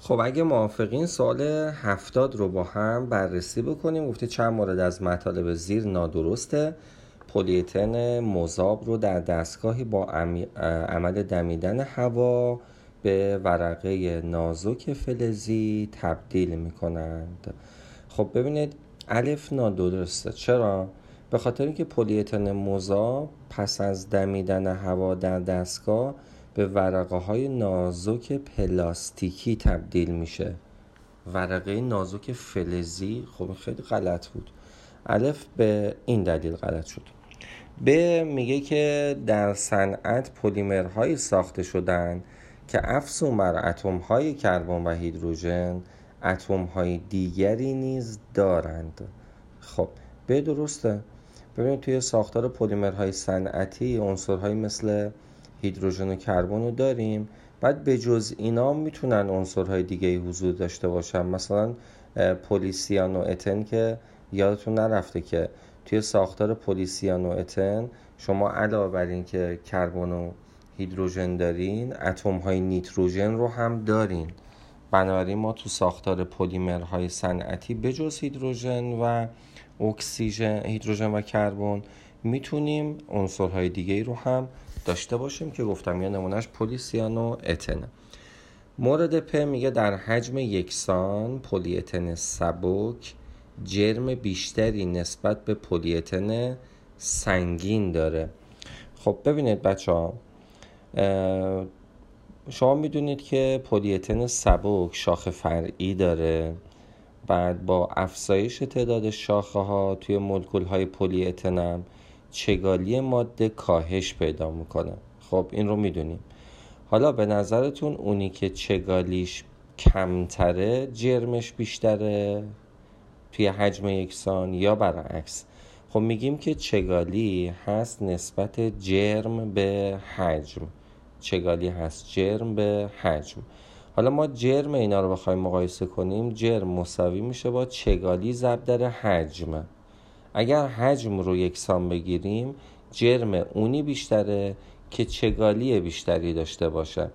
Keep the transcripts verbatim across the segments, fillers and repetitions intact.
خب اگه موافقین سوال هفتاد رو با هم بررسی بکنیم. گفته چند مورد از مطالب زیر نادرسته. پلی اتن مذاب رو در دستگاهی با عمل دمیدن هوا به ورقه نازک فلزی تبدیل میکنند. خب ببینید الف نادرسته. چرا؟ به خاطر اینکه پلی اتن مذاب پس از دمیدن هوا در دستگاه به ورقه های نازک پلاستیکی تبدیل میشه. ورقه نازک فلزی، خب خیلی غلط بود. الف به این دلیل غلط شد. ب میگه که در صنعت پلیمرهایی ساخته شدن که افزون بر اتم‌های کربن و هیدروژن اتم‌های دیگری نیز دارند. خب ب درسته. ببینید توی ساختار پلیمرهای صنعتی عنصرهایی مثل هیدروژن و کربن رو داریم. بعد به جز اینا میتونن عنصرهای دیگه حضور داشته باشن. مثلا پلیسیانو اتن که یادتون نرفته که توی ساختار پلیسیانو اتن شما علاوه بر این که کربن و هیدروژن دارین، اتم‌های نیتروژن رو هم دارین. بنابراین ما تو ساختار پلیمرهای صنعتی به جز هیدروژن و اکسیژن، هیدروژن و کربن میتونیم عنصرهای دیگه رو هم داشته باشیم که گفتم یا نمونهش پلیسیانو اتن. مورد پ میگه در حجم یکسان پلی اتن سبک جرم بیشتری نسبت به پلی اتن سنگین داره. خب ببینید بچه ها، شما میدونید که پلی اتن سبک شاخه فرعی داره. بعد با افزایش تعداد شاخه ها توی مولکول های پلی اتن هم چگالی ماده کاهش پیدا میکنه. خب این رو میدونیم. حالا به نظرتون اونی که چگالیش کمتره جرمش بیشتره توی حجم یکسان یا برعکس؟ خب میگیم که چگالی هست نسبت جرم به حجم. چگالی هست جرم به حجم. حالا ما جرم اینا رو بخوایم مقایسه کنیم، جرم مساوی میشه با چگالی ضرب در حجم. اگر حجم رو یکسان بگیریم، جرم اونی بیشتره که چگالی بیشتری داشته باشه.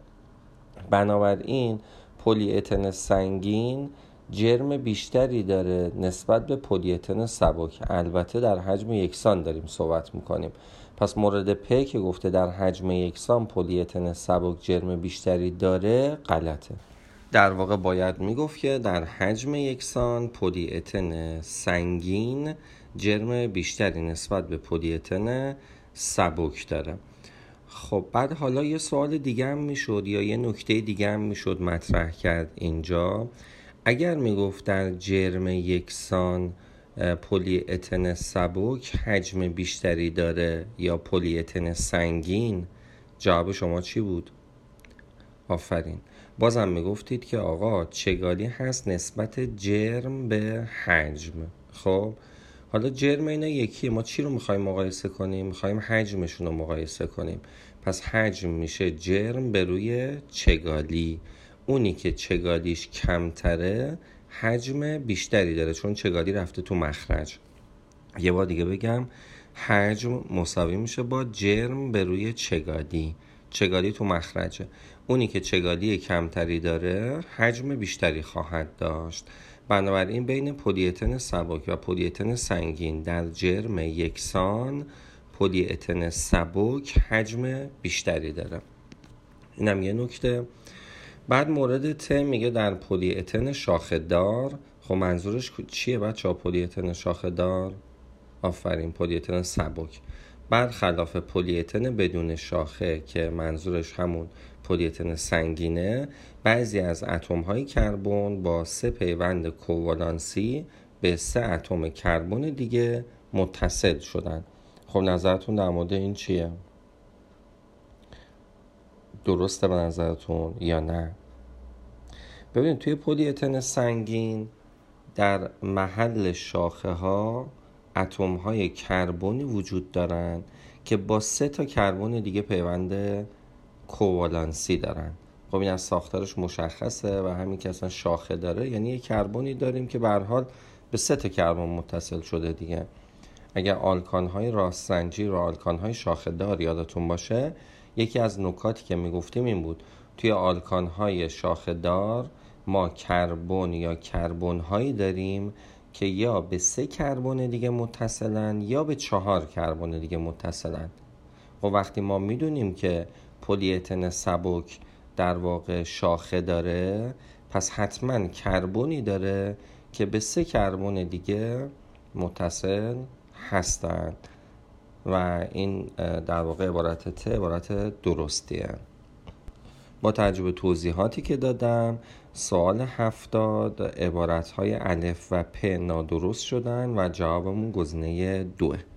بنابراین پلی اتن سنگین جرم بیشتری داره نسبت به پلی اتن سبک. البته در حجم یکسان داریم صحبت میکنیم. پس مورد پ که گفته در حجم یکسان پلی اتن سبک جرم بیشتری داره غلطه. در واقع باید میگفت که در حجم یکسان پلی اتن سنگین جرم بیشتری نسبت به پلی اتن سبک داره. خب بعد حالا یه سوال دیگه هم میشد یا یه نکته دیگه هم میشد مطرح کرد اینجا. اگر میگفت در جرم یکسان پلی اتن سبک حجم بیشتری داره یا پلی اتن سنگین، جواب شما چی بود؟ آفرین. بازم میگفتید که آقا چگالی هست نسبت جرم به حجم. خب حالا جرم اینا یکیه، ما چی رو میخوایم مقایسه کنیم؟ میخوایم حجمشون رو مقایسه کنیم. پس حجم میشه جرم به روی چگالی. اونی که چگالیش کمتره حجم بیشتری داره چون چگالی رفته تو مخرج. یه بار دیگه بگم، حجم مساوی میشه با جرم به روی چگالی. چگالی تو مخرجه. اونی که چگالی کمتری داره حجم بیشتری خواهد داشت. بنابراین بین پلی اتن سبک و پلی اتن سنگین در جرم یکسان پلی اتن سبک حجم بیشتری داره. اینم یه نکته. بعد مورد ت میگه در پلی اتن شاخه دار. خب منظورش چیه بچه ها؟ پلی اتن شاخه دار، آفرین، پلی اتن سبک. برخلاف پلی اتن بدون شاخه که منظورش همون پلی اتن سنگینه، بعضی از اتم های کربن با سه پیوند کووالانسی به سه اتم کربن دیگه متصل شدن. خب نظرتون در مورد این چیه؟ درسته به نظرتون یا نه؟ ببینید توی پلی اتن سنگین در محل شاخه ها اتم های کربنی وجود دارن که با سه تا کربن دیگه پیوند کووالانسی دارن. خب این از ساختارش مشخصه و همین که اصلا شاخه داره یعنی یه کربنی داریم که به هر حال به سه تا کربن متصل شده دیگه. اگر آلکان های راست زنجیر و آلکان های شاخه دار یادتون باشه، یکی از نکاتی که میگفتیم این بود توی آلکان های شاخه دار ما کربن یا کربن هایی داریم که یا به سه کربن دیگه متصلن یا به چهار کربن دیگه متصلن. و وقتی ما میدونیم که پلی اتن سبک در واقع شاخه داره، پس حتما کربنی داره که به سه کربن دیگه متصل هستند و این در واقع عبارت ت عبارت درستیه. با توجه به توضیحاتی که دادم، سوال هفتاد عبارتهای الف و پ نادرست شدن و جوابمون گزینه دوه.